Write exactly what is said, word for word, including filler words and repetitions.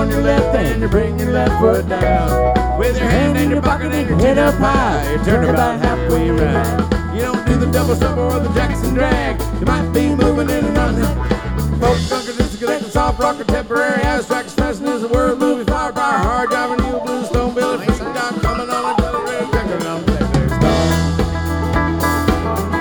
on your left and you bring your left foot down. With your hand in your pocket and your chin up high, you turn about halfway around. You don't do the double stumble or the Jackson drag. You might be moving in and running. Folk, drunken, disconnected, soft rocker, temporary, abstract, stressing is a word movie, powered by a hard